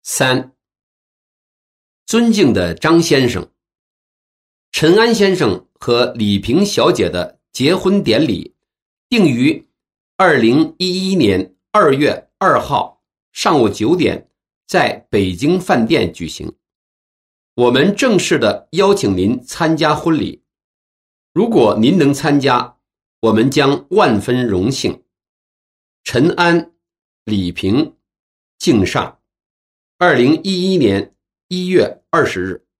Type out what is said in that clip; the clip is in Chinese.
3. 尊敬的张先生，陈安先生和李萍小姐的结婚典礼定于2011年2月2号上午9点在北京饭店举行。我们正式的邀请您参加婚礼，如果您能参加，我们将万分荣幸。陈安、李萍敬上，2011年1月20日。